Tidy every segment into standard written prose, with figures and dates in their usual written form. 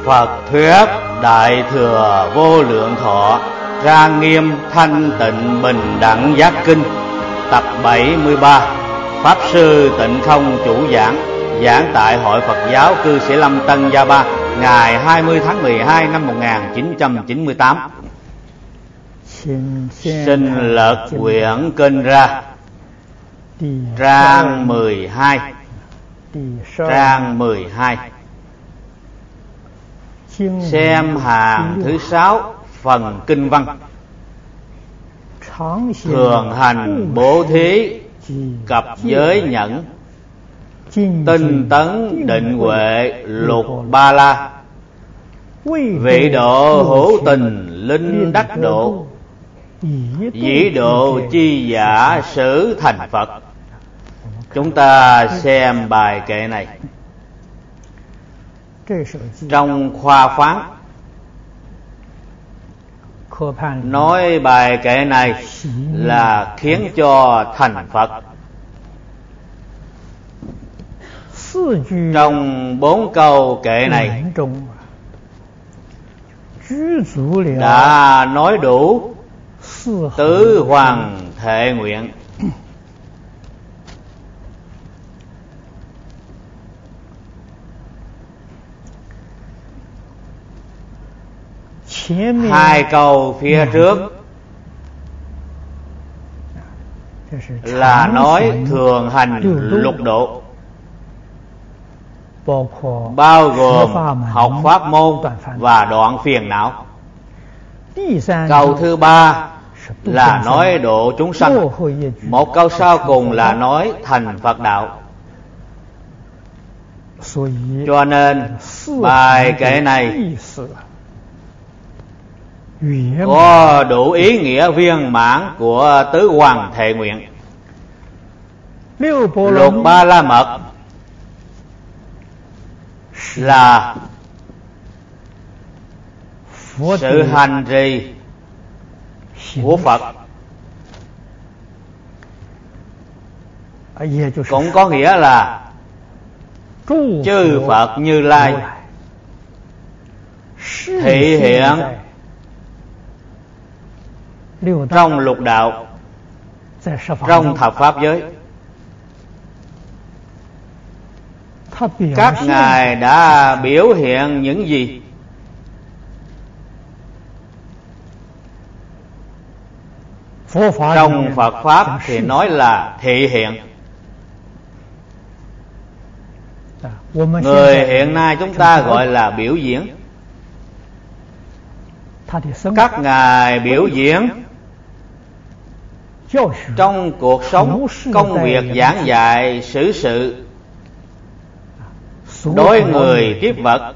Phật thuyết Đại Thừa Vô Lượng Thọ Trang Nghiêm Thanh Tịnh Bình Đẳng Giác Kinh tập 73. Pháp sư Tịnh Không chủ giảng, giảng tại Hội Phật giáo Cư Sĩ Lâm Tân Gia Ba, ngày 20 tháng 12 năm 1998. Xin lật quyển kinh ra. Trang 12. Trang 12. Xem hàng thứ 6 phần kinh văn. Thường hành bố thí cập giới nhẫn, tinh tấn định huệ lục ba la, vị độ hữu tình linh đắc độ, dĩ độ chi giả sử thành Phật. Chúng ta xem bài kệ này. Trong khoa phán nói bài kệ này là khiến cho thành Phật. Trong 4 câu kệ này đã nói đủ tứ hoàng thệ nguyện. Hai câu phía trước là nói thường hành lục độ, bao gồm học pháp môn và đoạn phiền não. Câu thứ 3 là nói độ chúng sanh. Một câu sau cùng là nói thành Phật đạo. Cho nên bài kệ này có đủ ý nghĩa viên mãn của tứ hoàng thệ nguyện. Lục ba la mật là sự hành trì của Phật, cũng có nghĩa là chư Phật Như Lai thị hiện trong lục đạo, trong thập pháp giới. Các ngài đã biểu hiện những gì? Trong Phật pháp thì nói là thị hiện. Người hiện nay chúng ta gọi là biểu diễn. Các ngài biểu diễn trong cuộc sống, công việc giảng dạy, xử sự, đối người tiếp vật,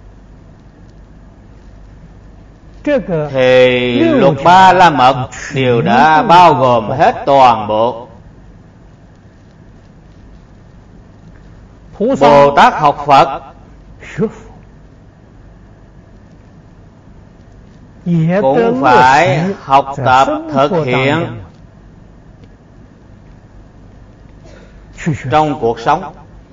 thì lục ba la mật đều đã bao gồm hết toàn bộ. Bồ Tát học Phật cũng phải học tập thực hiện trong cuộc sống.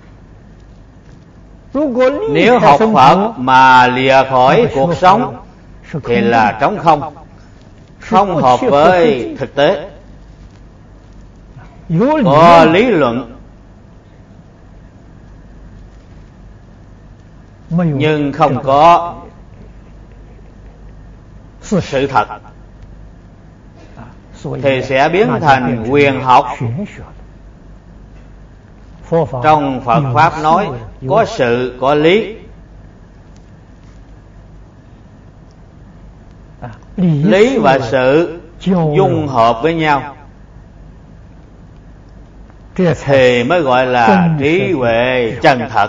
Nếu học Phật mà lìa khỏi cuộc sống thì là trống không, không hợp với thực tế. Có lý luận nhưng không có sự thật thì sẽ biến thành huyền học. Trong Phật pháp nói có sự có lý. Lý và sự dung hợp với nhau thì mới gọi là trí huệ chân thật.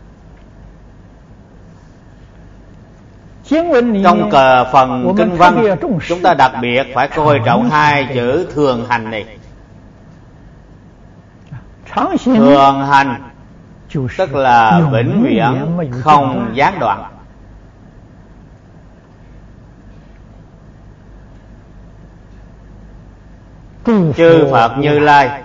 Trong phần kinh văn, chúng ta đặc biệt phải coi trọng 2 chữ thường hành này. Thường hành tức là vĩnh viễn không gián đoạn. Chư Phật Như Lai,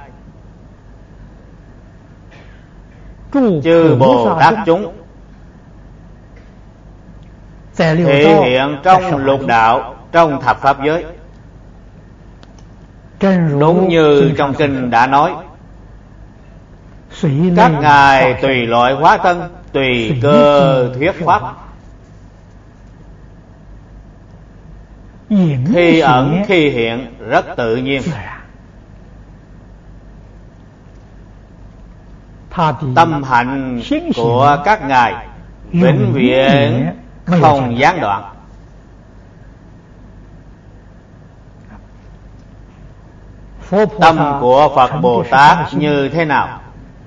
chư Bồ Tát chúng thể hiện trong lục đạo, trong thập pháp giới. Đúng như trong kinh đã nói, các ngài tùy loại hóa thân, tùy cơ thuyết pháp, khi ẩn khi hiện, rất tự nhiên. Tâm hạnh của các ngài vĩnh viễn không gián đoạn. Tâm của Phật Bồ Tát như thế nào?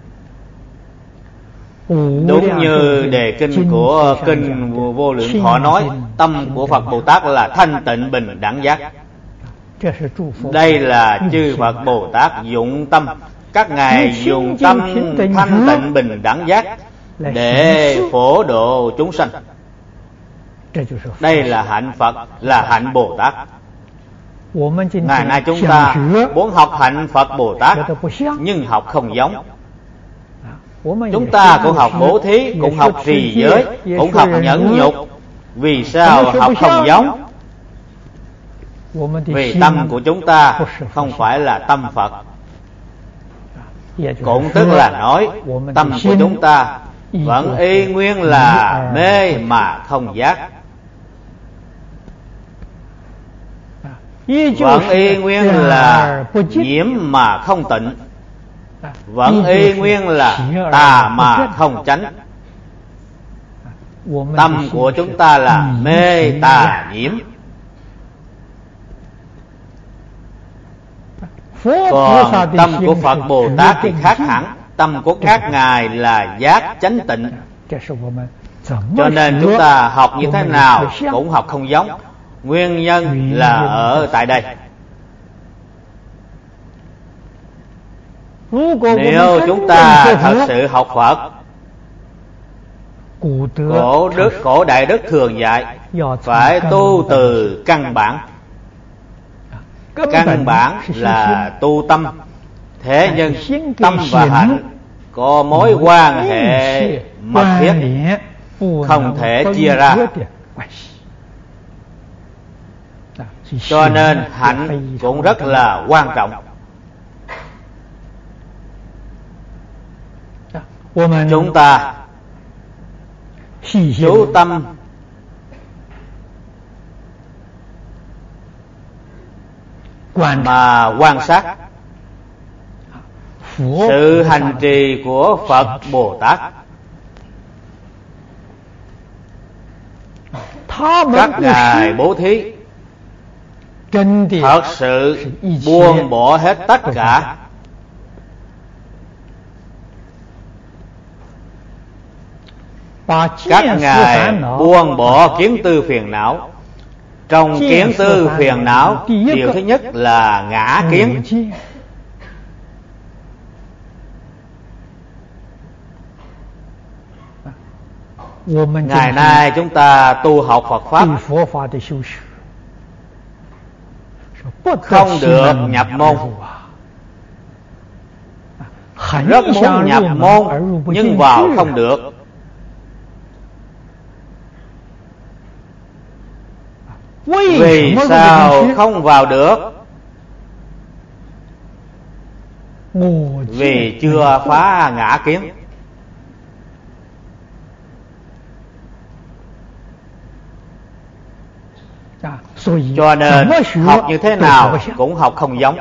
Đúng như đề kinh của kinh Vô Lượng Thọ nói, tâm của Phật Bồ Tát là thanh tịnh bình đẳng giác. Đây là chư Phật Bồ Tát dụng tâm. Các ngài dùng tâm thanh tịnh bình đẳng giác để phổ độ chúng sanh. Đây là hạnh Phật, là hạnh Bồ Tát. Ngày nay chúng ta muốn học hạnh Phật Bồ Tát nhưng học không giống. Chúng ta cũng học bố thí, cũng học trì giới, cũng học nhẫn nhục. Vì sao học không giống? Vì tâm của chúng ta không phải là tâm Phật. Cũng tức là nói tâm của chúng ta vẫn y nguyên là mê mà không giác, vẫn y nguyên là nhiễm mà không tịnh, vẫn y nguyên là tà mà không chánh. Tâm của chúng ta là mê tà nhiễm. Còn tâm của Phật Bồ Tát thì khác hẳn. Tâm của các ngài là giác chánh tịnh. Cho nên chúng ta học như thế nào cũng học không giống. Nguyên nhân là ở tại đây. Nếu chúng ta thật sự học Phật, cổ Đại Đức thường dạy phải tu từ căn bản. Căn bản là tu tâm. Thế nhưng tâm và hạnh có mối quan hệ mật thiết, không thể chia ra. Cho nên hạnh cũng rất là quan trọng. Chúng ta chú tâm mà quan sát sự hành trì của Phật Bồ Tát. Các ngài bố thí thật sự buông bỏ hết tất cả. Các ngài buông bỏ kiến tư phiền não. Trong kiến tư phiền não, điều thứ nhất là ngã kiến. Ngày nay chúng ta tu học Phật Pháp không được nhập môn. Rất muốn nhập môn nhưng vào không được. Vì sao không vào được? Vì chưa phá ngã kiến. Cho nên học như thế nào cũng học không giống.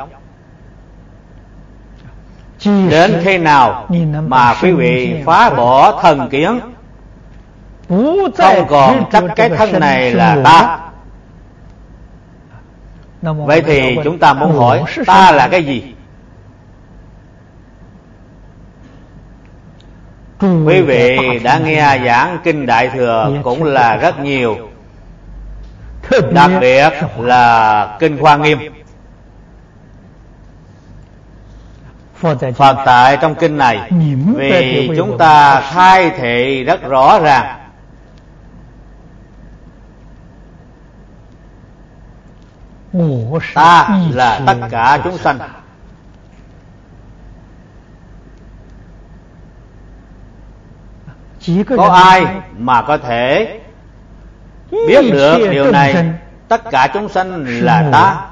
Đến khi nào mà quý vị phá bỏ thần kiến, không còn trách cái thân này là ta, vậy thì chúng ta muốn hỏi ta là cái gì? Quý vị đã nghe giảng kinh Đại Thừa cũng là rất nhiều, đặc biệt là kinh Hoa Nghiêm. Phật tại trong kinh này vì chúng ta khai thị rất rõ ràng. Ta là tất cả chúng sanh. Có ai mà có thể Biết được điều này, tất cả chúng sanh là ta.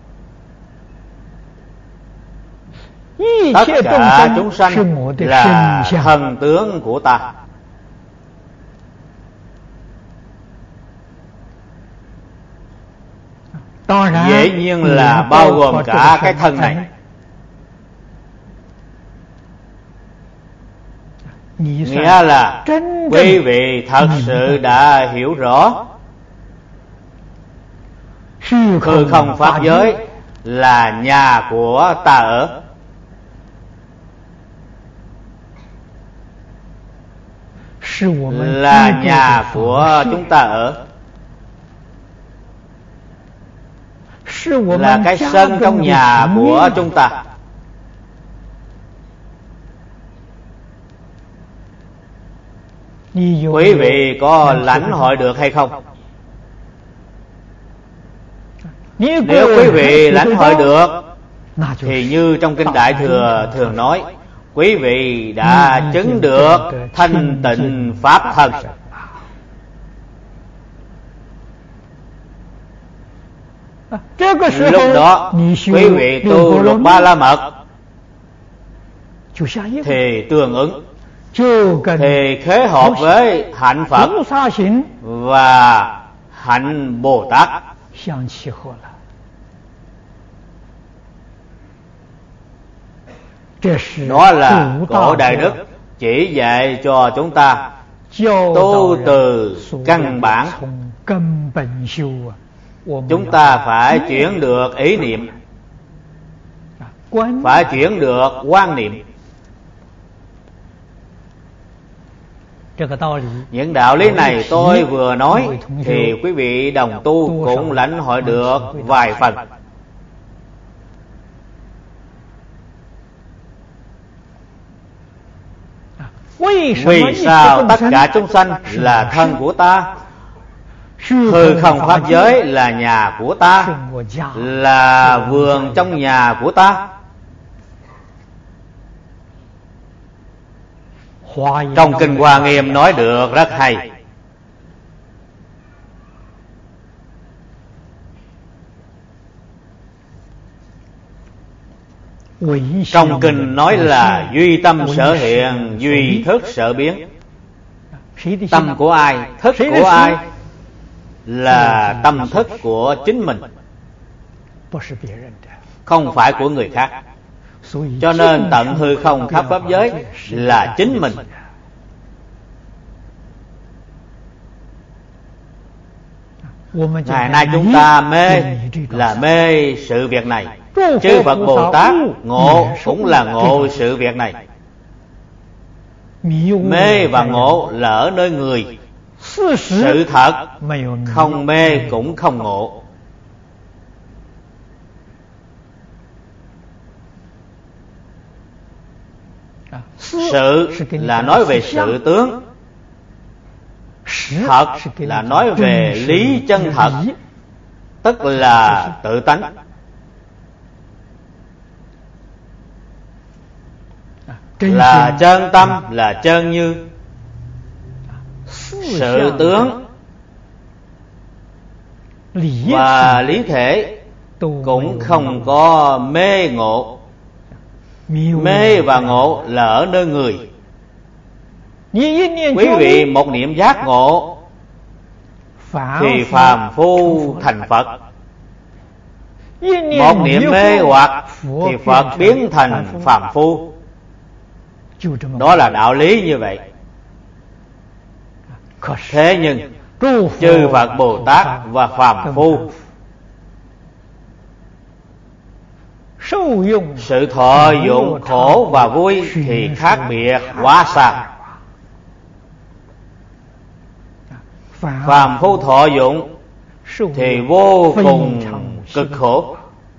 Tất cả chúng sanh là thần tướng của ta. Dĩ nhiên là bao gồm cả cái thân này. Nghĩa là quý vị thật sự đã hiểu rõ hư không pháp giới là nhà của ta ở, là nhà của chúng ta ở, là cái sân trong nhà của chúng ta. Quý vị có lãnh hội được hay không? Nếu quý vị lãnh hội được thì như trong Kinh Đại Thừa thường nói, quý vị đã chứng được thanh tịnh pháp thân. Lúc đó quý vị tu Lục Ba La Mật thì tương ứng, thì khế hợp với hạnh Phật và hạnh Bồ Tát. Đó là Cổ Đại Đức chỉ dạy cho chúng ta tu từ căn bản. Chúng ta phải chuyển được ý niệm, phải chuyển được quan niệm. Những đạo lý này tôi vừa nói thì quý vị đồng tu cũng lãnh hội được vài phần. Vì sao tất cả chúng sanh là thân của ta? Hư không pháp giới là nhà của ta, là vườn trong nhà của ta. Trong Kinh Hoa Nghiêm nói được rất hay. Trong Kinh nói là duy tâm sở hiện, duy thức sở biến. Tâm của ai, thức của ai? Là tâm thức của chính mình, không phải của người khác. Cho nên tận hư không khắp pháp giới là chính mình. Ngày nay chúng ta mê là mê sự việc này. Chư Phật Bồ Tát ngộ cũng là ngộ sự việc này. Mê và ngộ là ở nơi người. Sự thật không mê cũng không ngộ. Sự là nói về sự tướng, thật là nói về lý chân thật, tức là tự tánh. Là chân tâm, là chân như. Sự tướng và lý thể cũng không có mê ngộ. Mê và ngộ là ở nơi người. Quý vị một niệm giác ngộ thì phàm phu thành Phật. Một niệm mê hoặc thì Phật biến thành phàm phu. Đó là đạo lý như vậy. Thế nhưng chư Phật Bồ Tát và phàm phu sự thọ dụng khổ và vui thì khác biệt quá xa. Phàm phu thọ dụng thì vô cùng cực khổ.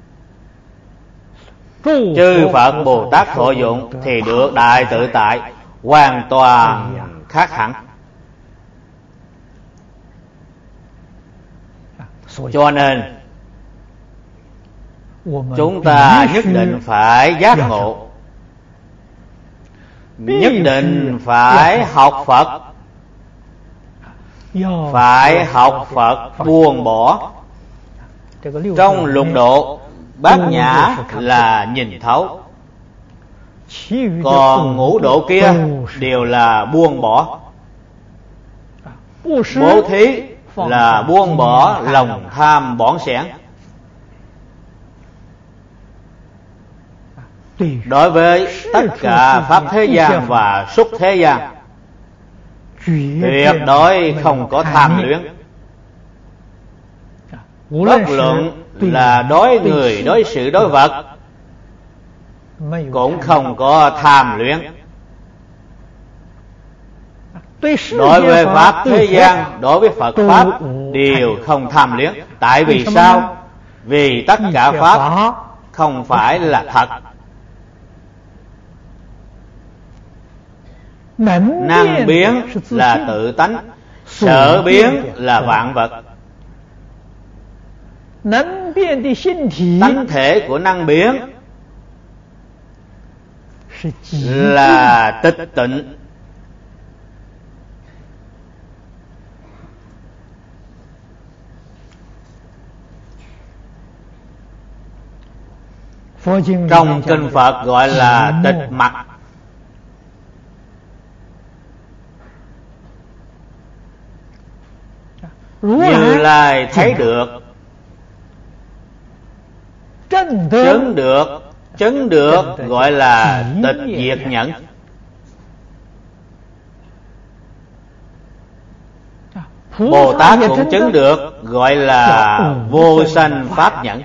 Chư Phật Bồ Tát thọ dụng thì được đại tự tại, hoàn toàn khác hẳn. Cho nên chúng ta nhất định phải giác ngộ, nhất định phải học Phật, phải học Phật buông bỏ. Trong lục độ, bát nhã là nhìn thấu, còn ngũ độ kia đều là buông bỏ. Bố thí là buông bỏ lòng tham bỏn sẻn. Đối với tất cả pháp thế gian và xuất thế gian, tuyệt đối không có tham luyến. Bất luận là đối người, đối sự, đối vật, cũng không có tham luyến. Đối với pháp thế gian, đối với Phật pháp đều không tham luyến. Tại vì sao? Vì tất cả pháp không phải là thật. Năng biến là tự tánh, sở biến là vạn vật. Tánh thể của năng biến là tịch tịnh. Trong kinh Phật gọi là tịch mặc. Như Lai thấy được, chứng được gọi là tịch diệt nhẫn. Bồ Tát cũng chứng được gọi là vô sanh pháp nhẫn.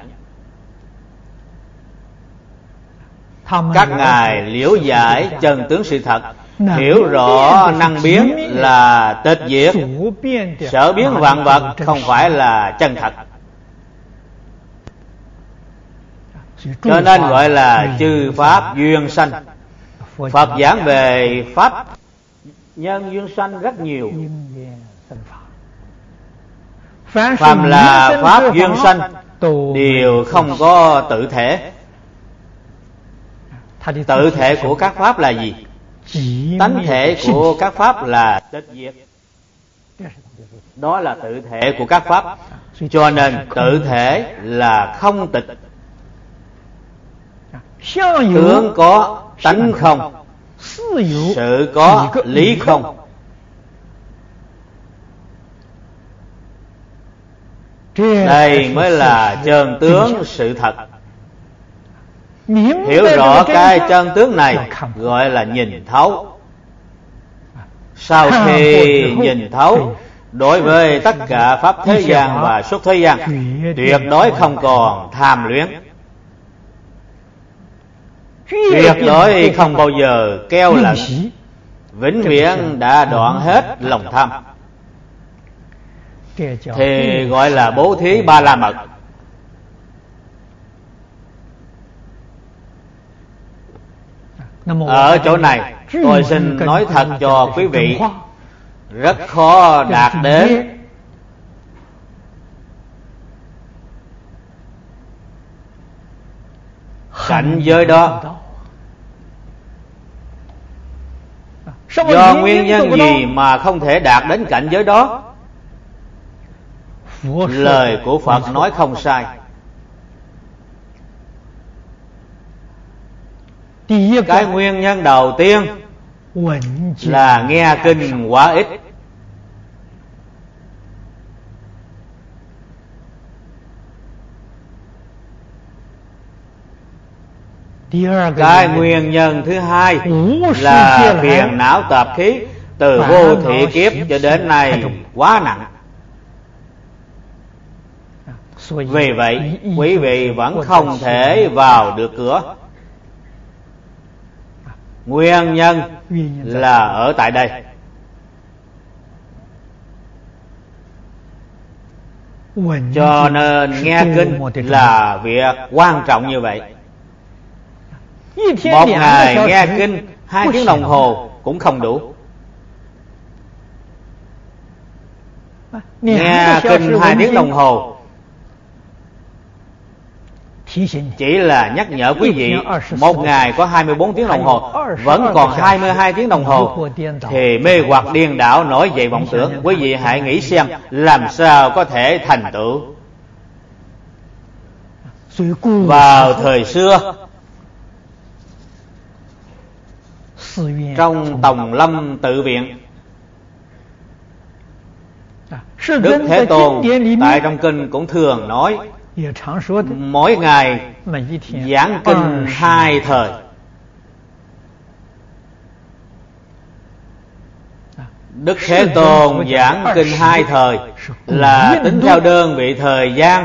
Các ngài liễu giải chân tướng sự thật, hiểu rõ năng biến là tịch diệt, sở biến vạn vật không phải là chân thật, cho nên gọi là chư pháp duyên sanh. Phật giảng về pháp nhân duyên sanh rất nhiều. Phàm là pháp duyên sanh đều không có tự thể. Tự thể của các pháp là gì? Tánh thể của các pháp là tịch diệt. Đó là tự thể của các pháp. Cho nên tự thể là không tịch. Tướng có, tánh không. Sự có, lý không. Đây mới là chân tướng sự thật. Hiểu rõ cái chân tướng này gọi là nhìn thấu. Sau khi nhìn thấu, đối với tất cả pháp thế gian và xuất thế gian, tuyệt đối không còn tham luyến, tuyệt đối không bao giờ keo lận, vĩnh viễn đã đoạn hết lòng tham, thì gọi là bố thí ba la mật. Ở chỗ này tôi xin nói thật cho quý vị, rất khó đạt đến cảnh giới đó. Do nguyên nhân gì mà không thể đạt đến cảnh giới đó? Lời của Phật nói không sai. Cái nguyên nhân đầu tiên là nghe kinh quá ít. Cái nguyên nhân thứ hai là phiền não tập khí từ vô thị kiếp cho đến nay quá nặng. Vì vậy quý vị vẫn không thể vào được cửa. Nguyên nhân là ở tại đây. Cho nên nghe kinh là việc quan trọng như vậy. Một ngày nghe kinh 2 tiếng đồng hồ cũng không đủ. Nghe kinh 2 tiếng đồng hồ chỉ là nhắc nhở quý vị một ngày có 24 tiếng đồng hồ, vẫn còn 22 tiếng đồng hồ thì mê hoặc điên đảo nổi dậy vọng tưởng. Quý vị hãy nghĩ xem làm sao có thể thành tựu. Vào thời xưa, trong Tòng Lâm Tự Viện, Đức Thế Tôn tại trong kinh cũng thường nói mỗi ngày giảng kinh 2 thời. Đức Thế Tôn giảng kinh 2 thời là tính theo đơn vị thời gian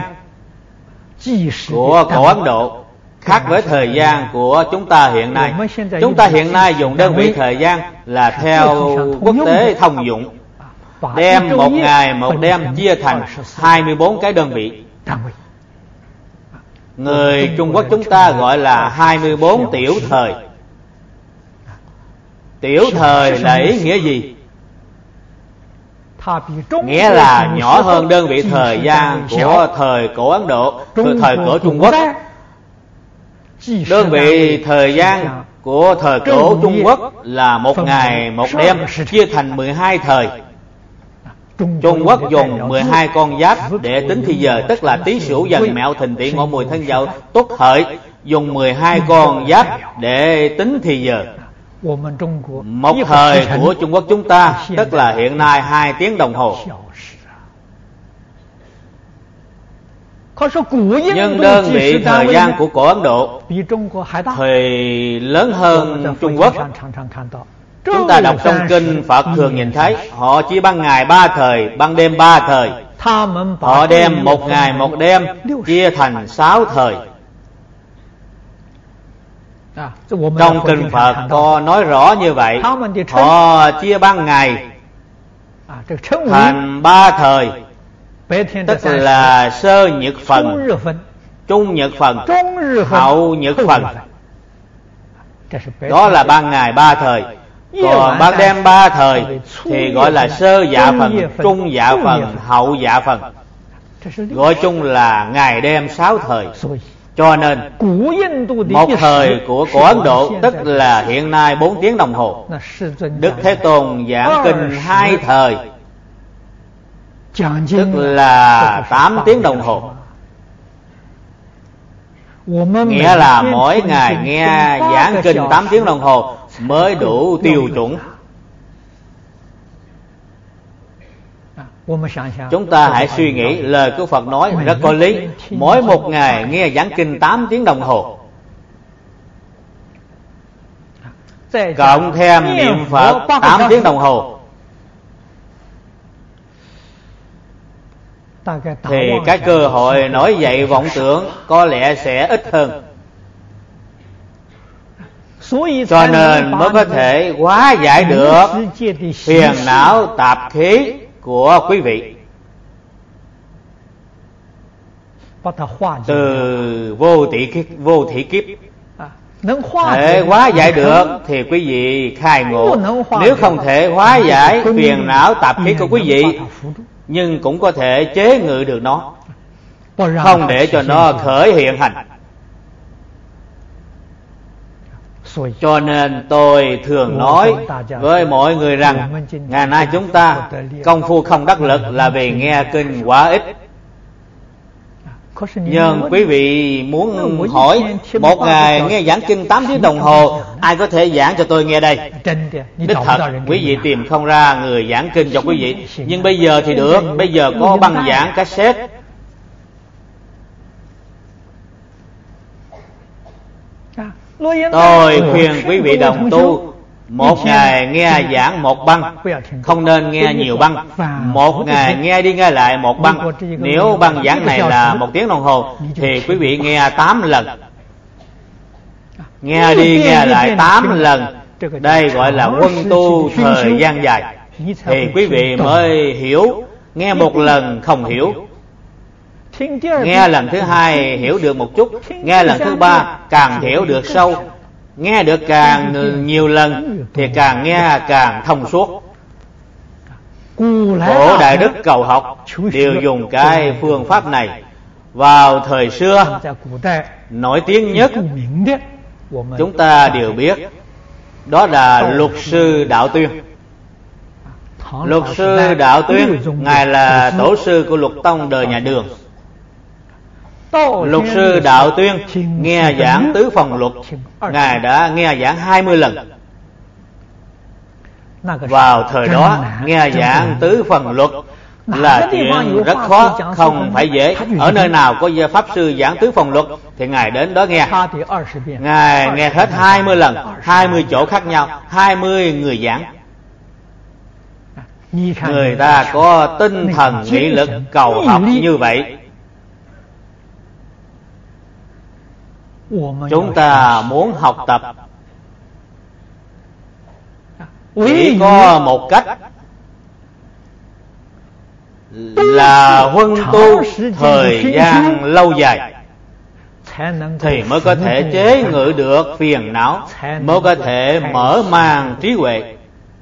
của cổ Ấn Độ, khác với thời gian của chúng ta hiện nay. Chúng ta hiện nay dùng đơn vị thời gian là theo quốc tế thông dụng, đem một ngày một đêm chia thành 24 cái đơn vị. Người Trung Quốc chúng ta gọi là 24 tiểu thời. Tiểu thời là ý nghĩa gì? Nghĩa là nhỏ hơn đơn vị thời gian của thời cổ Ấn Độ, thời cổ Trung Quốc. Đơn vị thời gian của thời cổ Trung Quốc là một ngày một đêm chia thành 12 thời. Trung Quốc dùng 12 con giáp để tính thì giờ, tức là Tý Sửu Dần Mẹo Thìn Tỵ Ngọ Mùi Thân Dậu Tuất Hợi, dùng 12 con giáp để tính thì giờ. Một thời của Trung Quốc chúng ta tức là hiện nay 2 tiếng đồng hồ. Nhưng đơn vị thời gian của cổ Ấn Độ thì lớn hơn Trung Quốc. Chúng ta đọc trong kinh Phật thường nhìn thấy họ chỉ ban ngày 3 thời, ban đêm 3 thời. Họ đem một ngày một đêm chia thành 6 thời. Trong kinh Phật có nói rõ như vậy. Họ chia ban ngày thành 3 thời, tức là sơ nhật phần, trung nhật phần, hậu nhật phần. Đó là ban ngày 3 thời. Còn ban đêm 3 thời thì gọi là sơ dạ phần, trung dạ phần, hậu dạ phần. Gọi chung là ngày đêm 6 thời. Cho nên một thời của cổ Ấn Độ tức là hiện nay 4 tiếng đồng hồ. Đức Thế Tôn giảng kinh 2 thời, tức là 8 tiếng đồng hồ. Nghĩa là mỗi ngày nghe giảng kinh 8 tiếng đồng hồ mới đủ tiêu chuẩn. Chúng ta hãy suy nghĩ lời của Phật nói rất có lý. Mỗi một ngày nghe giảng kinh 8 tiếng đồng hồ, cộng thêm niệm Phật 8 tiếng đồng hồ, thì cái cơ hội nổi dậy vọng tưởng có lẽ sẽ ít hơn. Cho nên mới có thể hóa giải được phiền não tạp khí của quý vị. Từ vô thị kiếp thể hóa giải được thì quý vị khai ngộ. Nếu không thể hóa giải phiền não tạp khí của quý vị, nhưng cũng có thể chế ngự được nó, không để cho nó khởi hiện hành. Cho nên tôi thường nói với mọi người rằng ngày nay chúng ta công phu không đắc lực là vì nghe kinh quá ít. Nhưng quý vị muốn hỏi một ngày nghe giảng kinh 8 tiếng đồng hồ, ai có thể giảng cho tôi nghe đây? Đích thật quý vị tìm không ra người giảng kinh cho quý vị. Nhưng bây giờ thì được, bây giờ có băng giảng cassette. Tôi khuyên quý vị đồng tu một ngày nghe giảng một băng, không nên nghe nhiều băng. Một ngày nghe đi nghe lại một băng. Nếu băng giảng này là 1 tiếng đồng hồ thì quý vị nghe 8 lần. Nghe đi nghe lại 8 lần. Đây gọi là quân tu thời gian dài, thì quý vị mới hiểu. Nghe một lần không hiểu, nghe lần thứ 2 hiểu được một chút, nghe lần thứ 3 càng hiểu được sâu, nghe được càng nhiều lần thì càng nghe càng thông suốt. Cổ đại đức cầu học đều dùng cái phương pháp này. Vào thời xưa, nổi tiếng nhất chúng ta đều biết, đó là Luật sư Đạo Tuyên. Luật sư Đạo Tuyên, ngài là tổ sư của Luật tông đời nhà Đường. Luật sư Đạo Tuyên nghe giảng tứ phần luật, ngài đã nghe giảng 20 lần. Vào thời đó, nghe giảng tứ phần luật là chuyện rất khó, không phải dễ. Ở nơi nào có pháp sư giảng tứ phần luật thì ngài đến đó nghe. Ngài nghe hết 20 lần, 20 chỗ khác nhau, 20 người giảng. Người ta có tinh thần nghị lực cầu học như vậy. Chúng ta muốn học tập chỉ có một cách, là huân tu thời gian lâu dài thì mới có thể chế ngự được phiền não, mới có thể mở mang trí huệ.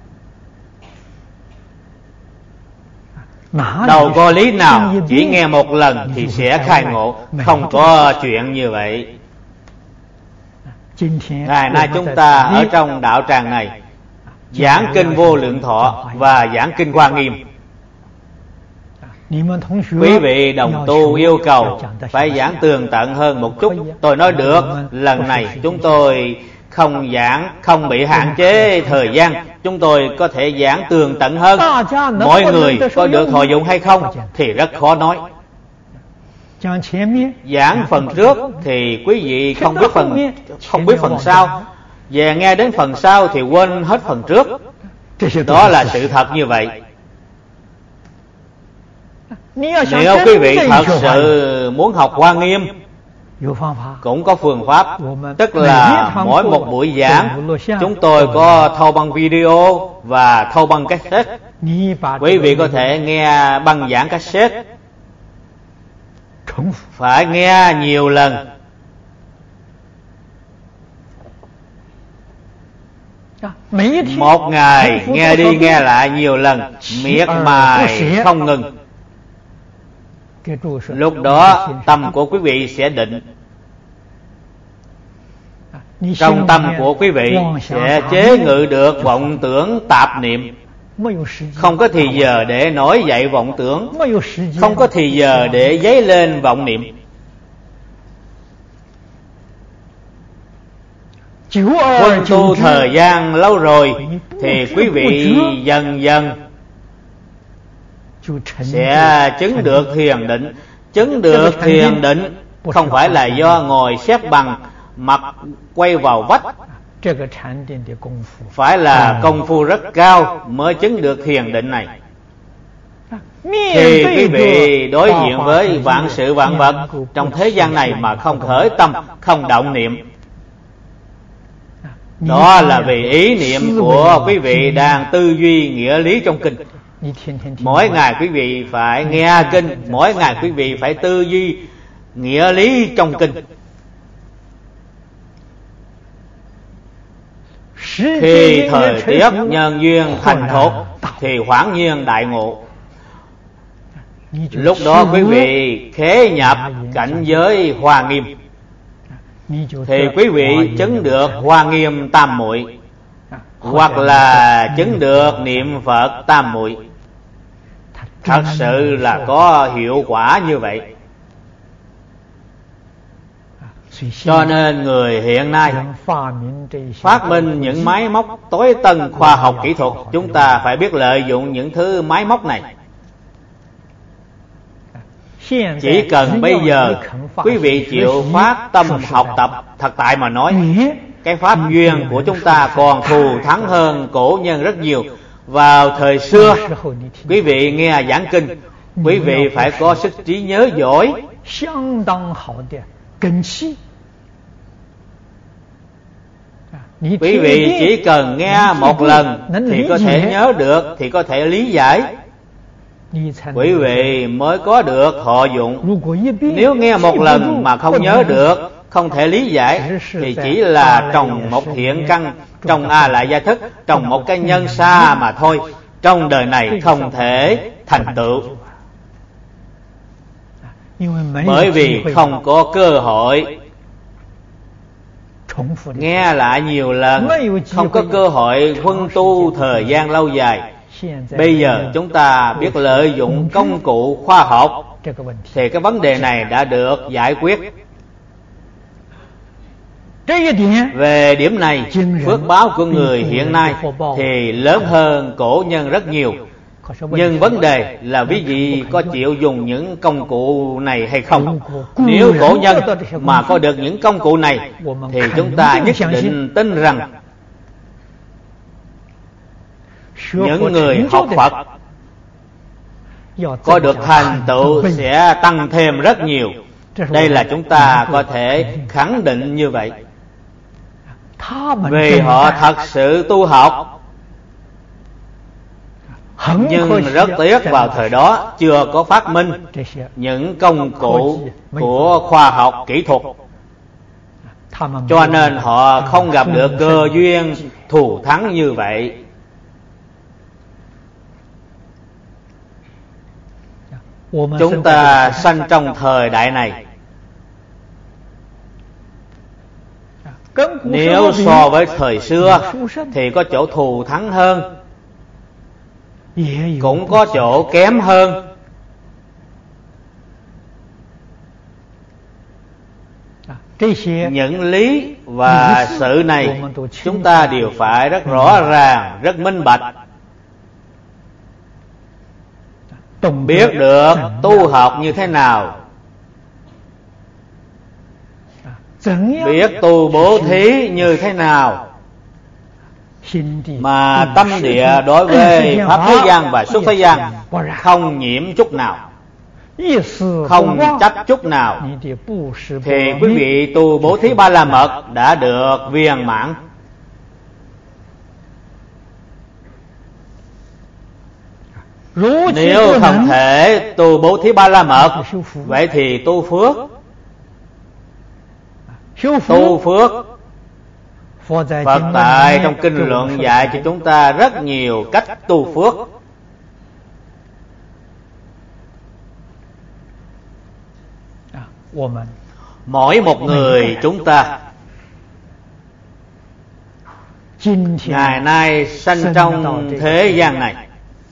Đâu có lý nào chỉ nghe một lần thì sẽ khai ngộ, không có chuyện như vậy. Ngày nay chúng ta ở trong đạo tràng này giảng kinh Vô Lượng Thọ và giảng kinh Hoa Nghiêm. Quý vị đồng tu yêu cầu phải giảng tường tận hơn một chút. Tôi nói được, lần này chúng tôi không giảng, không bị hạn chế thời gian, chúng tôi có thể giảng tường tận hơn. Mọi người có được thọ dụng hay không thì rất khó nói. Giảng phần trước thì quý vị không biết phần sau, về nghe đến phần sau thì quên hết phần trước. Đó là sự thật như vậy. Nếu quý vị thật sự muốn học Hoa Nghiêm, cũng có phương pháp, tức là mỗi một buổi giảng chúng tôi có thâu băng video và thâu băng cassette. Quý vị có thể nghe băng giảng cassette, phải nghe nhiều lần. Một ngày nghe đi nghe lại nhiều lần, miệt mài không ngừng. Lúc đó tâm của quý vị sẽ định. Trong tâm của quý vị sẽ chế ngự được vọng tưởng tạp niệm. Không có thì giờ để nổi dậy vọng tưởng, không có thì giờ để dấy lên vọng niệm. Huân tu thời gian lâu rồi thì quý vị dần dần sẽ chứng được thiền định. Chứng được thiền định không phải là do ngồi xếp bằng, mặt quay vào vách, phải là công phu rất cao mới chứng được thiền định này. Thì quý vị đối diện với vạn sự vạn vật trong thế gian này mà không khởi tâm, không động niệm, đó là vì ý niệm của quý vị đang tư duy nghĩa lý trong kinh. Mỗi ngày quý vị phải nghe kinh, mỗi ngày quý vị phải tư duy nghĩa lý trong kinh. Khi thời tiết nhân duyên thành thục thì hoảng nhiên đại ngộ. Lúc đó quý vị khế nhập cảnh giới Hoa Nghiêm thì quý vị chứng được Hoa Nghiêm tam muội, hoặc là chứng được niệm Phật tam muội. Thật sự là có hiệu quả như vậy. Cho nên người hiện nay phát minh những máy móc tối tân khoa học kỹ thuật, chúng ta phải biết lợi dụng những thứ máy móc này. Chỉ cần bây giờ quý vị chịu phát tâm học tập, thật tại mà nói, cái pháp duyên của chúng ta còn thù thắng hơn cổ nhân rất nhiều. Vào thời xưa, quý vị nghe giảng kinh, quý vị phải có sức trí nhớ giỏi. Quý vị chỉ cần nghe một lần thì có thể nhớ được, thì có thể lý giải, quý vị mới có được thọ dụng. Nếu nghe một lần mà không nhớ được, không thể lý giải, thì chỉ là trồng một thiện căn, trồng A Lại Gia Thức, trồng một cái nhân xa mà thôi. Trong đời này không thể thành tựu. Bởi vì không có cơ hội nghe lại nhiều lần, không có cơ hội huân tu thời gian lâu dài. Bây giờ chúng ta biết lợi dụng công cụ khoa học thì cái vấn đề này đã được giải quyết. Về điểm này, phước báo của người hiện nay thì lớn hơn cổ nhân rất nhiều. Nhưng vấn đề là quý vị có chịu dùng những công cụ này hay không? Nếu cổ nhân mà có được những công cụ này thì chúng ta nhất định tin rằng những người học Phật có được thành tựu sẽ tăng thêm rất nhiều. Đây là chúng ta có thể khẳng định như vậy. Vì họ thật sự tu học, nhưng rất tiếc vào thời đó chưa có phát minh những công cụ của khoa học kỹ thuật, cho nên họ không gặp được cơ duyên thù thắng như vậy. Chúng ta sanh trong thời đại này, nếu so với thời xưa thì có chỗ thù thắng hơn, cũng có chỗ kém hơn. Những lý và sự này chúng ta đều phải rất rõ ràng, rất minh bạch, biết được tu học như thế nào, biết tu bố thí như thế nào, mà tâm địa đối với pháp thế gian và xuất thế gian không nhiễm chút nào, không chấp chút nào, thì quý vị tu bố thí ba la mật đã được viên mãn. Nếu không thể tu bố thí ba la mật, vậy thì tu phước. Tu phước, Phật tại trong kinh luận dạy cho chúng ta rất nhiều cách tu phước. Mỗi một người chúng ta ngày nay sanh trong thế gian này,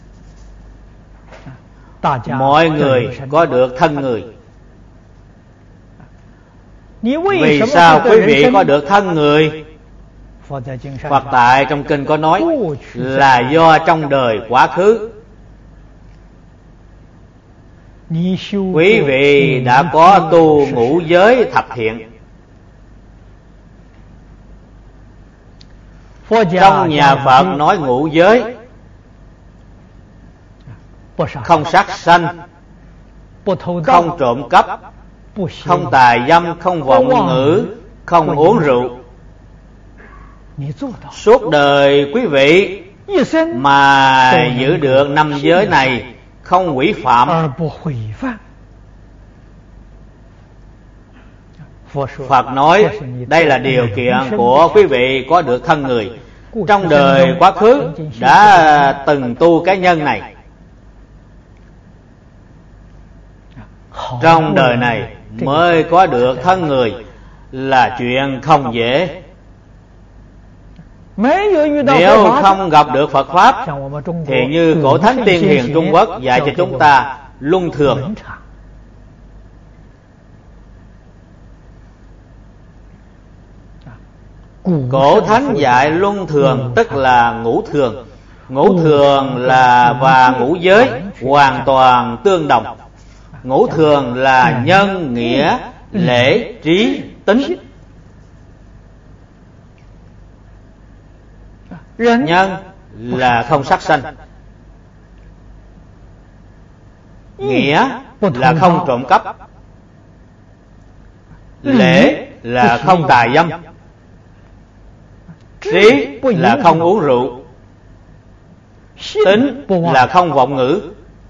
mọi người có được thân người. Vì sao quý vị có được thân người? Phật tại trong kinh có nói là do trong đời quá khứ quý vị đã có tu ngũ giới thập thiện. Trong nhà Phật nói ngũ giới: không sát sanh, không trộm cắp, không tà dâm, không vọng ngữ, không uống rượu. Suốt đời quý vị mà giữ được 5 giới này, không hủy phạm. Phật nói đây là điều kiện của quý vị có được thân người. Trong đời quá khứ đã từng tu cái nhân này, trong đời này mới có được thân người là chuyện không dễ. Nếu không gặp được Phật Pháp thì như cổ thánh tiên hiền Trung Quốc dạy cho chúng ta luân thường. Cổ thánh dạy luân thường tức là ngũ thường. Ngũ thường là và ngũ giới hoàn toàn tương đồng. Ngũ thường là nhân, nghĩa, lễ, trí, tính. Nhân là không sát sanh, nghĩa là không trộm cắp, lễ là không tà dâm, trí là không uống rượu, tính là không vọng ngữ.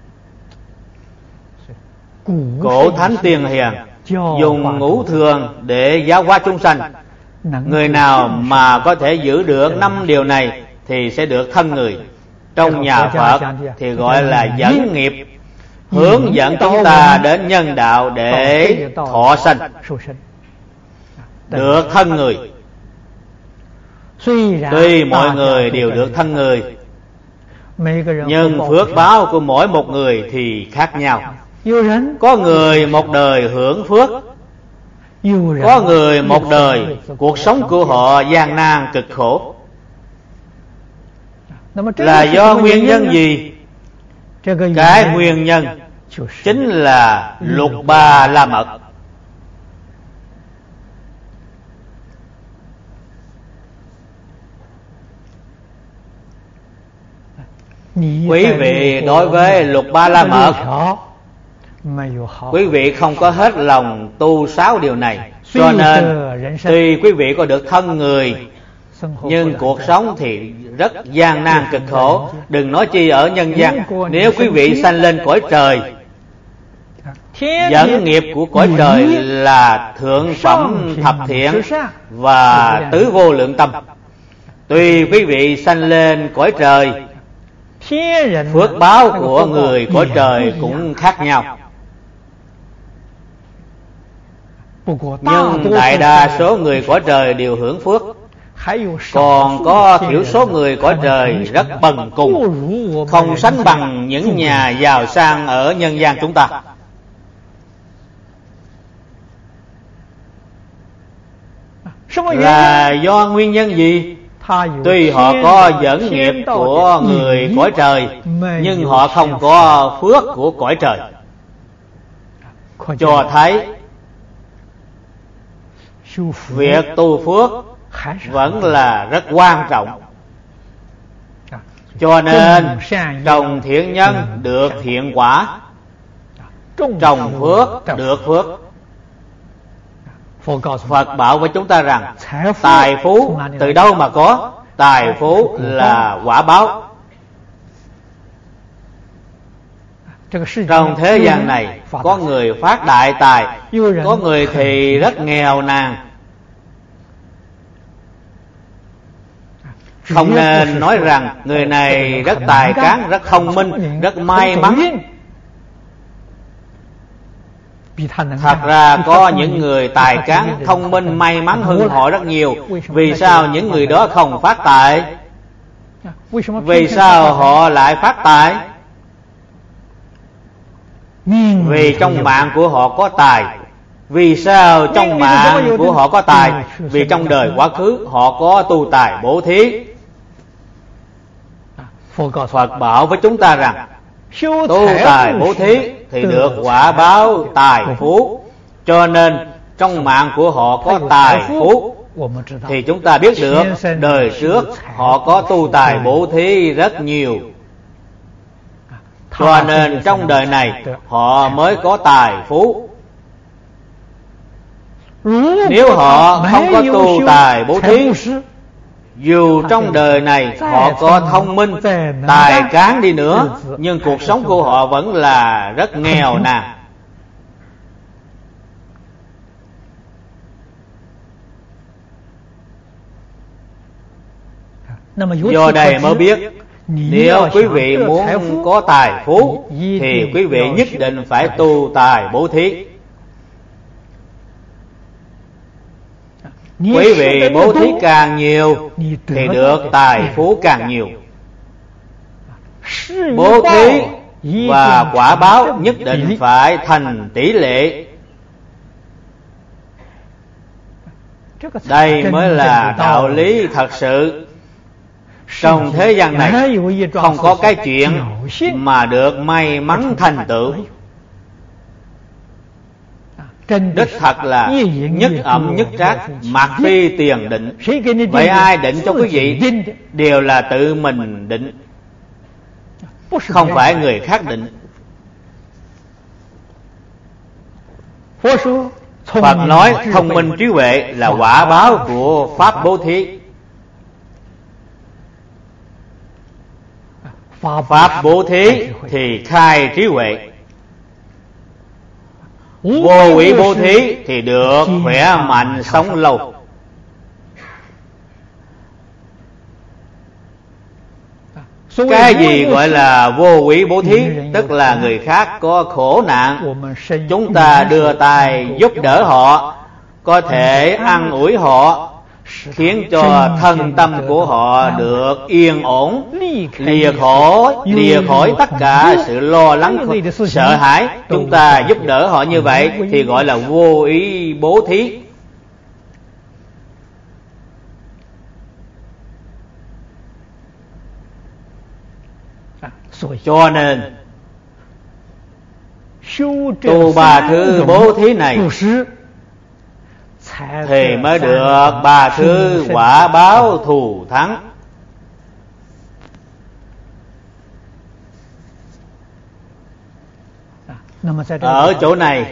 Cổ thánh tiên hiền dùng ngũ thường để giáo hóa chúng sanh. Người nào mà có thể giữ được 5 điều này thì sẽ được thân người. Trong nhà Phật thì gọi là dẫn nghiệp. hướng dẫn chúng ta đến nhân đạo để thọ sanh, được thân người. Tuy mọi người đều được thân người, nhưng phước báo của mỗi một người thì khác nhau. Có người một đời hưởng phước, có người một đời cuộc sống của họ gian nan cực khổ. Là do nguyên nhân gì? Cái nguyên nhân chính là Lục Ba La Mật. Quý vị đối với Lục Ba La Mật, quý vị không có hết lòng tu 6 điều này. Cho nên tuy quý vị có được thân người, nhưng cuộc sống thì rất gian nan cực khổ. Đừng nói chi ở nhân gian. Nếu quý vị sanh lên cõi trời, dẫn nghiệp của cõi trời là thượng phẩm thập thiện và tứ vô lượng tâm. Tuy quý vị sanh lên cõi trời, phước báo của người cõi trời cũng khác nhau. Nhưng đại đa số người cõi trời đều hưởng phước, còn có thiểu số người cõi trời rất bần cùng, không sánh bằng những nhà giàu sang ở nhân gian chúng ta. Là do nguyên nhân gì? Tuy họ có dẫn nghiệp của người cõi trời, nhưng họ không có phước của cõi trời. Cho thấy việc tu phước vẫn là rất quan trọng. Cho nên trồng thiện nhân được thiện quả, trồng phước được phước. Phật bảo với chúng ta rằng tài phú từ đâu mà có? Tài phú là quả báo. Trong thế gian này có người phát đại tài, có người thì rất nghèo nàn. Không nên nói rằng người này rất tài cán, rất thông minh, rất may mắn. Thật ra có những người tài cán, thông minh, may mắn hơn họ rất nhiều. Vì sao những người đó không phát tài? Vì sao họ lại phát tài? Vì trong mạng của họ có tài. Vì sao trong mạng của họ có tài? Vì trong đời quá khứ họ có tu tài bố thí. Phật bảo với chúng ta rằng tu tài bố thí thì được quả báo tài phú. Cho nên trong mạng của họ có tài phú, thì chúng ta biết được đời trước họ có tu tài bố thí rất nhiều. Cho nên trong đời này họ mới có tài phú. Nếu họ không có tu tài bố thí, dù trong đời này họ có thông minh, tài cán đi nữa, nhưng cuộc sống của họ vẫn là rất nghèo nàn. Do đây mới biết, nếu quý vị muốn có tài phú thì quý vị nhất định phải tu tài bố thí. Quý vị bố thí càng nhiều thì được tài phú càng nhiều. Bố thí và quả báo nhất định phải thành tỷ lệ. Đây mới là đạo lý thật sự. Trong thế gian này không có cái chuyện mà được may mắn thành tựu. Đích thật là nhất ẩm nhất trác, mặc phi tiền định. Vậy ai định cho quý vị? Đều là tự mình định, không phải người khác định. Phật nói thông minh trí huệ là quả báo của pháp bố thí. Pháp bố thí thì khai trí huệ. Vô hủy bố thí thì được khỏe mạnh sống lâu. Cái gì gọi là vô úy bố thí? Tức là người khác có khổ nạn, chúng ta đưa tay giúp đỡ họ, có thể an ủi họ, khiến cho thân tâm của họ được yên ổn, lìa khỏi tất cả sự lo lắng, sợ hãi. Chúng ta giúp đỡ họ như vậy thì gọi là vô úy bố thí. Cho nên tu ba thứ bố thí này thì mới được ba thứ quả báo thù thắng. Ở chỗ này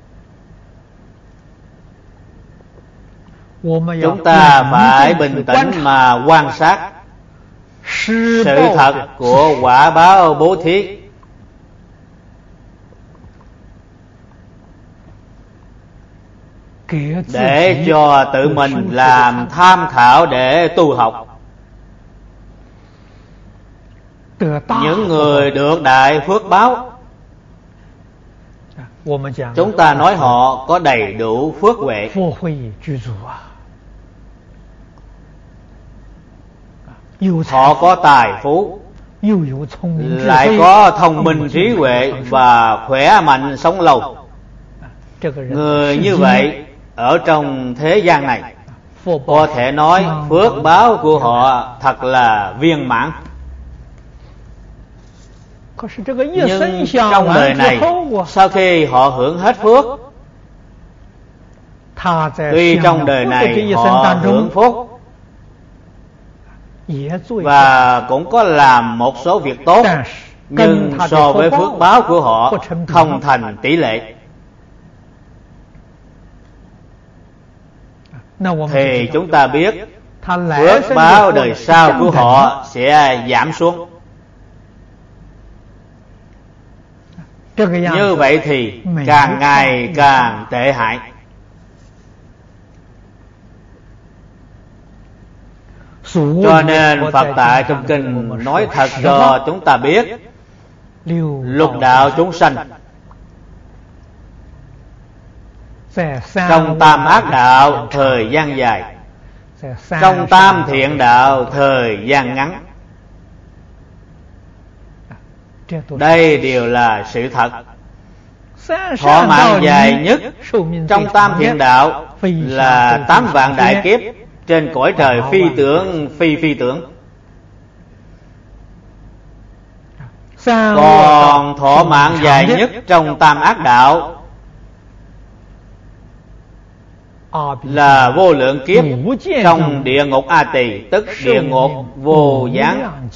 chúng ta phải bình tĩnh mà quan sát sự thật của quả báo bố thí, để cho tự mình làm tham khảo để tu học. Những người được đại phước báo, chúng ta nói họ có đầy đủ phước huệ. Họ có tài phú, lại có thông minh trí huệ và khỏe mạnh sống lâu. Người như vậy ở trong thế gian này có thể nói phước báo của họ thật là viên mãn. Nhưng trong đời này, sau khi họ hưởng hết phước, tuy trong đời này họ hưởng phúc và cũng có làm một số việc tốt, nhưng so với phước báo của họ không thành tỷ lệ, thì chúng ta biết phước báo đời sau của họ sẽ giảm xuống. Như vậy thì càng ngày càng tệ hại. Cho nên Phật tại trong kinh nói thật cho chúng ta biết, lục đạo chúng sanh trong tam ác đạo thời gian dài, trong tam thiện đạo thời gian ngắn. Đây đều là sự thật. Thọ mạng dài nhất trong tam thiện đạo là 8 vạn đại kiếp trên cõi trời phi tưởng phi tưởng. Còn thọ mạng dài nhất trong tam ác đạo là vô lượng kiếp trong địa ngục A Tỳ, tức địa ngục vô gián.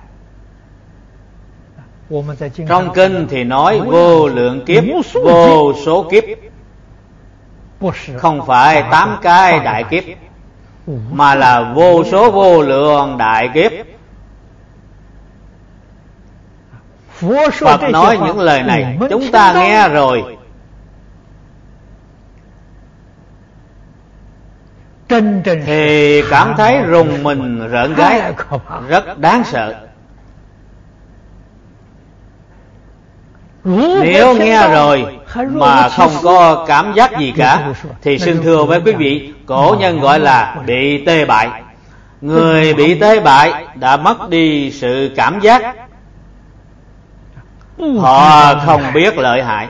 Trong kinh thì nói vô lượng kiếp, vô số kiếp, không phải 8 cái đại kiếp, mà là vô số vô lượng đại kiếp. Phật nói những lời này chúng ta nghe rồi, thì cảm thấy rùng mình rợn gáy, rất đáng sợ. Nếu nghe rồi mà không có cảm giác gì cả thì xin thưa với quý vị, cổ nhân gọi là bị tê bại. Người bị tê bại đã mất đi sự cảm giác, họ không biết lợi hại.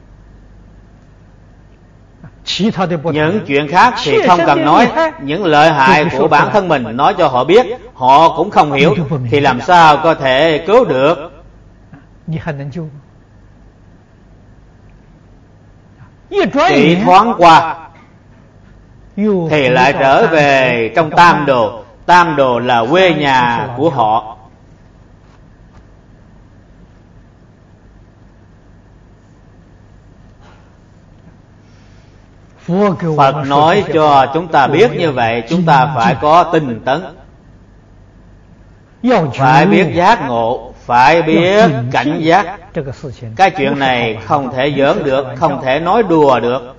Những chuyện khác thì không cần nói, những lợi hại của bản thân mình nói cho họ biết, họ cũng không hiểu, thì làm sao có thể cứu được. Chỉ thoáng qua thì lại trở về trong tam đồ. Tam đồ là quê nhà của họ. Phật nói cho chúng ta biết như vậy, chúng ta phải có tinh tấn, phải biết giác ngộ, phải biết cảnh giác. Cái chuyện này không thể giỡn được, không thể nói đùa được.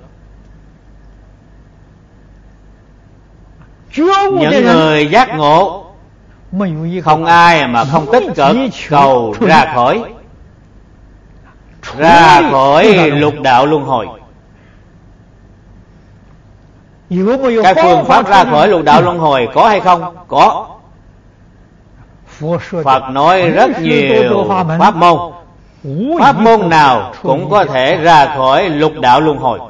Những người giác ngộ Không ai mà không tích cực cầu ra khỏi lục đạo luân hồi. Cái phương pháp ra khỏi lục đạo luân hồi có hay không? Có. Phật nói rất nhiều pháp môn. Pháp môn nào cũng có thể ra khỏi lục đạo luân hồi.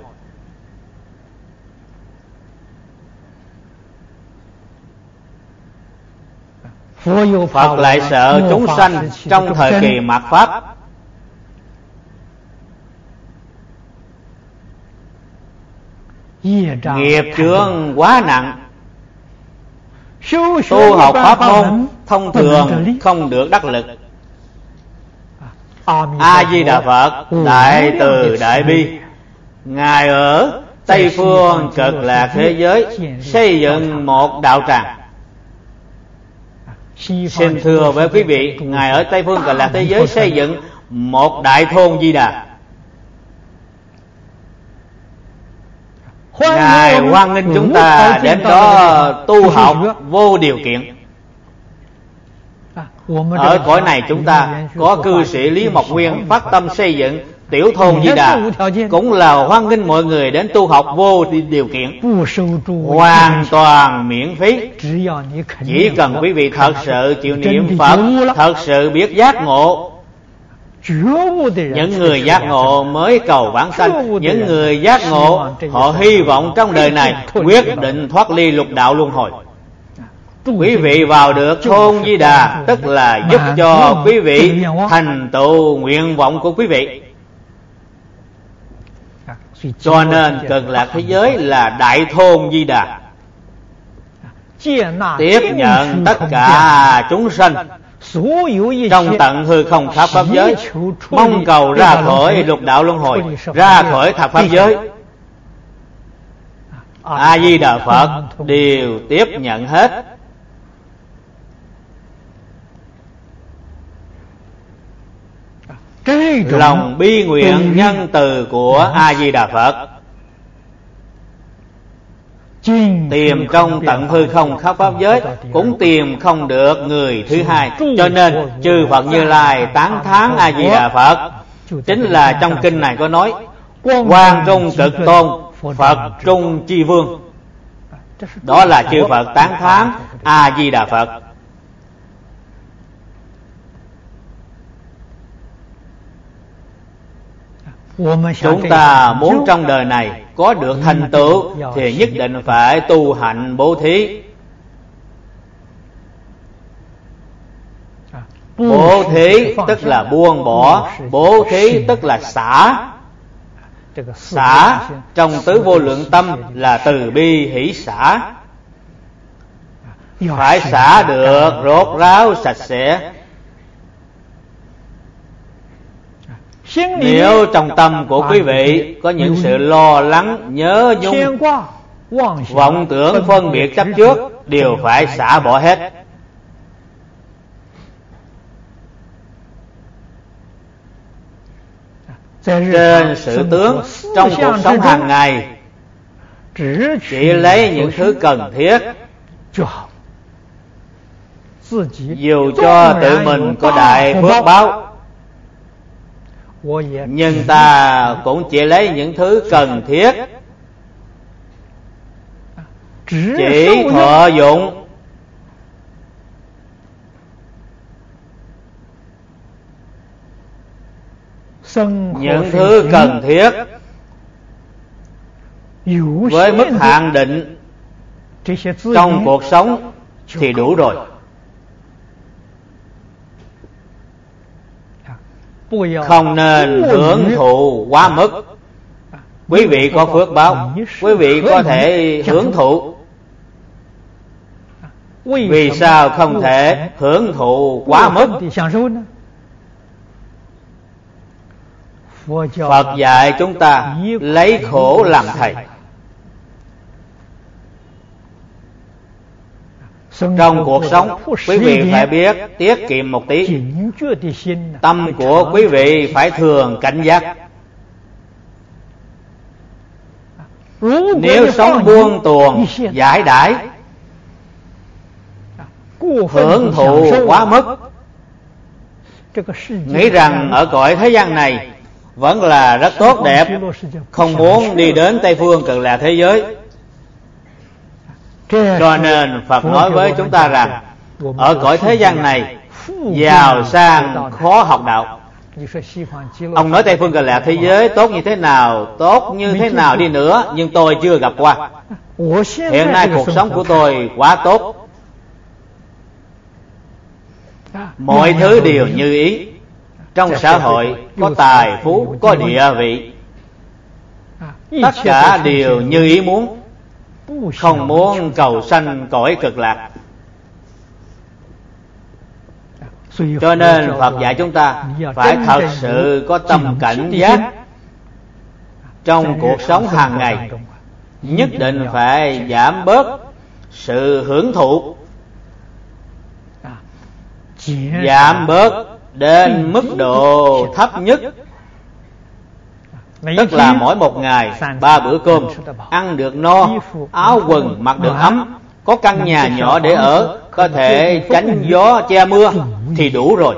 Phật lại sợ chúng sanh trong thời kỳ mạt Pháp nghiệp chướng quá nặng, tu học pháp môn thông thường không được đắc lực. A Di Đà Phật đại từ đại bi, Ngài ở Tây phương Cực Lạc thế giới xây dựng một đạo tràng. Xin thưa với quý vị, Ngài ở Tây phương Cực Lạc thế giới xây dựng một đại thôn Di Đà. Ngài hoan nghênh chúng ta đến đó tu học vô điều kiện. Ở cõi này chúng ta có cư sĩ Lý Mộc Nguyên phát tâm xây dựng tiểu thôn Di Đà, cũng là hoan nghênh mọi người đến tu học vô điều kiện, hoàn toàn miễn phí. Chỉ cần quý vị thật sự chịu niệm Phật, thật sự biết giác ngộ. Những người giác ngộ mới cầu vãng sanh. Những người giác ngộ họ hy vọng trong đời này quyết định thoát ly lục đạo luân hồi. Quý vị vào được thôn Di Đà tức là giúp cho quý vị thành tựu nguyện vọng của quý vị. Cho nên Cực Lạc thế giới là đại thôn Di Đà, tiếp nhận tất cả chúng sanh trong tận hư không khắp pháp giới, mong cầu ra khỏi lục đạo luân hồi, ra khỏi thập pháp giới. A Di Đà Phật đều tiếp nhận hết. Lòng bi nguyện nhân từ của A Di Đà Phật tìm trong tận hư không khắp pháp giới cũng tìm không được người thứ hai. Cho nên chư Phật Như Lai tán thán A Di Đà Phật. Chính là trong kinh này có nói Quang Trung Cực Tôn, Phật Trung Chi Vương. Đó là chư Phật tán thán A Di Đà Phật. Chúng ta muốn trong đời này có được thành tựu thì nhất định phải tu hạnh bố thí. Bố thí tức là buông bỏ, bố thí tức là xả. Xả trong tứ vô lượng tâm là từ bi hỷ xả. Phải xả được rốt ráo sạch sẽ. Nếu trong tâm của quý vị có những sự lo lắng, nhớ nhung, vọng tưởng, phân biệt, chấp trước, đều phải xả bỏ hết. Trên sự tướng, trong cuộc sống hàng ngày, chỉ lấy những thứ cần thiết. Dù cho tự mình có đại phước báo, nhưng ta cũng chỉ lấy những thứ cần thiết, chỉ thọ dụng. Những thứ cần thiết với mức hạn định trong cuộc sống thì đủ rồi. Không nên hưởng thụ quá mức. Quý vị có phước báo, quý vị có thể hưởng thụ. Vì sao không thể hưởng thụ quá mức? Phật dạy chúng ta lấy khổ làm thầy. Trong cuộc sống, quý vị phải biết tiết kiệm một tí. Tâm của quý vị phải thường cảnh giác. Nếu sống buông tuồng, giải đãi, hưởng thụ quá mức, nghĩ rằng ở cõi thế gian này vẫn là rất tốt đẹp, không muốn đi đến Tây Phương Cực Lạc thế giới. Cho nên Phật nói với chúng ta rằng ở cõi thế gian này giàu sang khó học đạo. Ông nói Tây Phương Cực Lạc thế giới tốt như thế nào, tốt như thế nào đi nữa, nhưng tôi chưa gặp qua. Hiện nay cuộc sống của tôi quá tốt, mọi thứ đều như ý. Trong xã hội có tài phú, có địa vị, tất cả đều như ý muốn, không muốn cầu sanh cõi Cực Lạc. Cho nên Phật dạy chúng ta phải thật sự có tâm cảnh giác trong cuộc sống hàng ngày, nhất định phải giảm bớt sự hưởng thụ, giảm bớt đến mức độ thấp nhất, tức là mỗi một ngày 3 bữa cơm, ăn được no, áo quần mặc được ấm, có căn nhà nhỏ để ở, có thể tránh gió che mưa thì đủ rồi.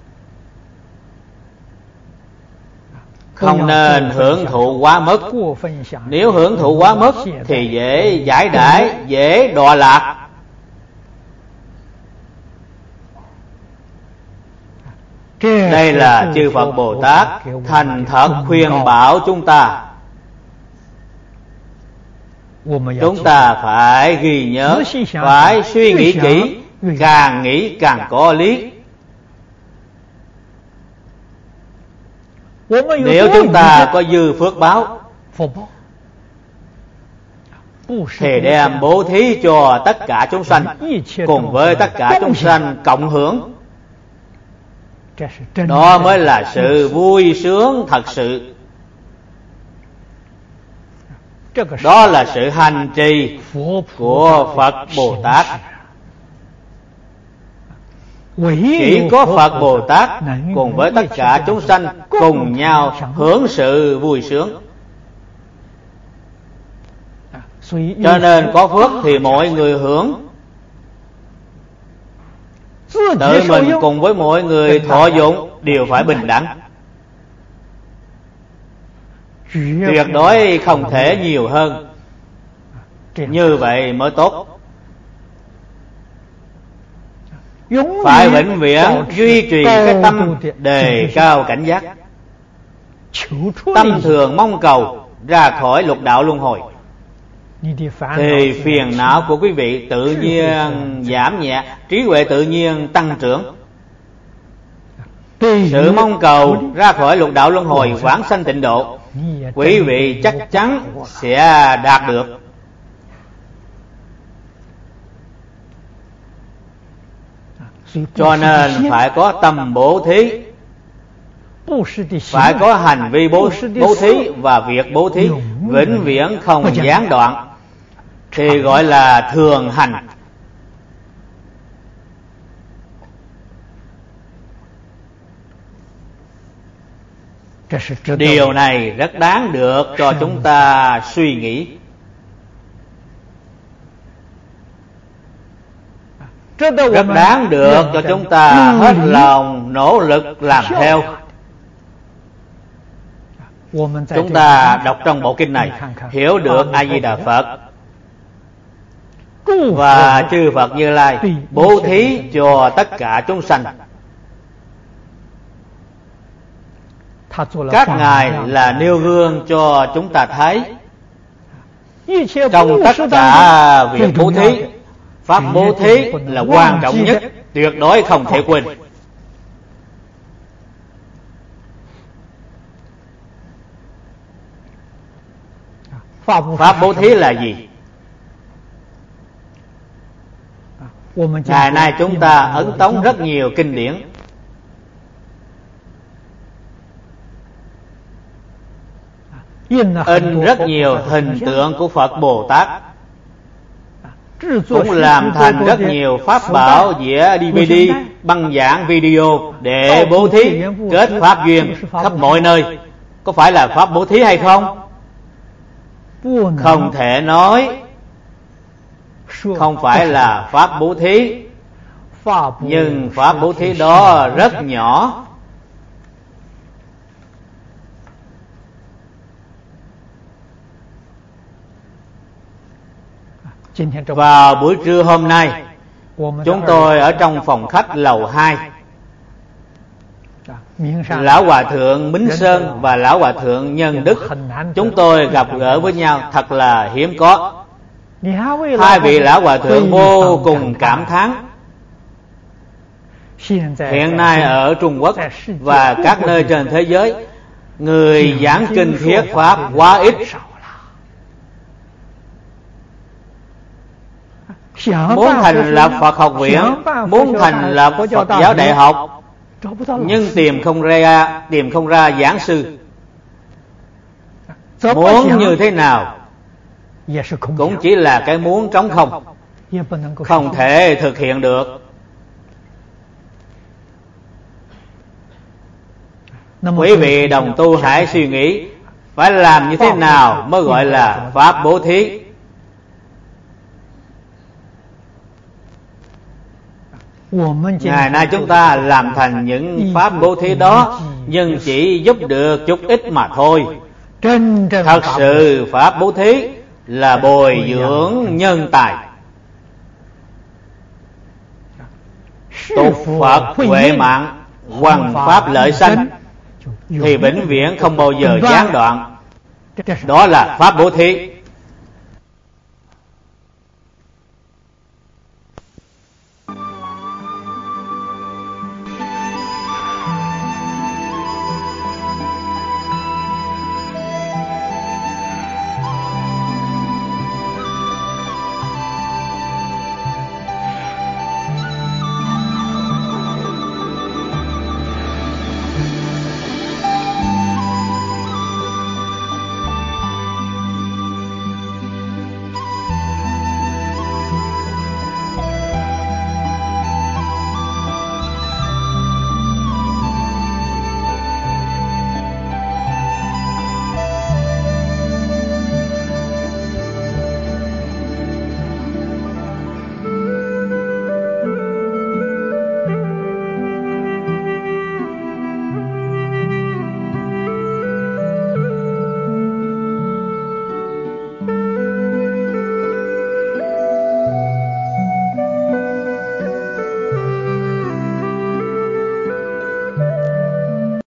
Không nên hưởng thụ quá mức. Nếu hưởng thụ quá mức thì dễ giải đãi, dễ đọa lạc. Đây là chư Phật Bồ Tát thành thật khuyên bảo chúng ta. Chúng ta phải ghi nhớ, phải suy nghĩ kỹ, càng nghĩ càng có lý. Nếu chúng ta có dư phước báo thì đem bố thí cho tất cả chúng sanh, cùng với tất cả chúng sanh cộng hưởng. Đó mới là sự vui sướng thật sự. Đó là sự hành trì của Phật Bồ Tát. Chỉ có Phật Bồ Tát cùng với tất cả chúng sanh cùng nhau hưởng sự vui sướng. Cho nên có phước thì mọi người hưởng, tự mình cùng với mọi người thọ dụng đều phải bình đẳng. Tuyệt đối không thể nhiều hơn, như vậy mới tốt. Phải vĩnh viễn duy trì cái tâm đề cao cảnh giác, tâm thường mong cầu ra khỏi lục đạo luân hồi, thì phiền não của quý vị tự nhiên giảm nhẹ, trí huệ tự nhiên tăng trưởng. Sự mong cầu ra khỏi lục đạo luân hồi vãng sanh tịnh độ, quý vị chắc chắn sẽ đạt được. Cho nên phải có tâm bố thí, phải có hành vi bố thí và việc bố thí vĩnh viễn không gián đoạn, thì gọi là thường hành. Điều này rất đáng được cho chúng ta suy nghĩ. Rất đáng được cho chúng ta hết lòng nỗ lực làm theo. Chúng ta đọc trong bộ kinh này hiểu được A Di Đà Phật và chư Phật Như Lai bố thí cho tất cả chúng sanh. Các ngài là nêu gương cho chúng ta thấy. Trong tất cả việc bố thí, pháp bố thí là quan trọng nhất, tuyệt đối không thể quên. Pháp bố thí là gì? Ngày nay chúng ta ấn tống rất nhiều kinh điển, in rất nhiều hình tượng của Phật Bồ Tát, cũng làm thành rất nhiều pháp bảo, dĩa DVD, băng giảng video để bố thí, kết pháp duyên khắp mọi nơi. Có phải là pháp bố thí hay không? Không thể nói không phải là pháp bố thí. nhưng pháp bố thí đó rất nhỏ. Vào buổi trưa hôm nay, chúng tôi ở trong phòng khách lầu 2. Lão Hòa Thượng Mính Sơn và Lão Hòa Thượng Nhân Đức, chúng tôi gặp gỡ với nhau thật là hiếm có. Hai vị Lão Hòa Thượng vô cùng cảm thán. Hiện nay ở Trung Quốc và các nơi trên thế giới, người giảng kinh thuyết pháp quá ít. Muốn thành lập Phật học viện, muốn thành lập Phật giáo đại học, nhưng tìm không ra giảng sư. Muốn như thế nào cũng chỉ là cái muốn trống không, không thể thực hiện được. Quý vị đồng tu hãy suy nghĩ, phải làm như thế nào mới gọi là pháp bố thí. Ngày nay chúng ta làm thành những pháp bố thí đó, nhưng chỉ giúp được chút ít mà thôi. Thật sự pháp bố thí là bồi dưỡng nhân tài. Tục Phật huệ mạng, hoằng pháp lợi sanh, thì vĩnh viễn không bao giờ gián đoạn. Đó là pháp bố thí.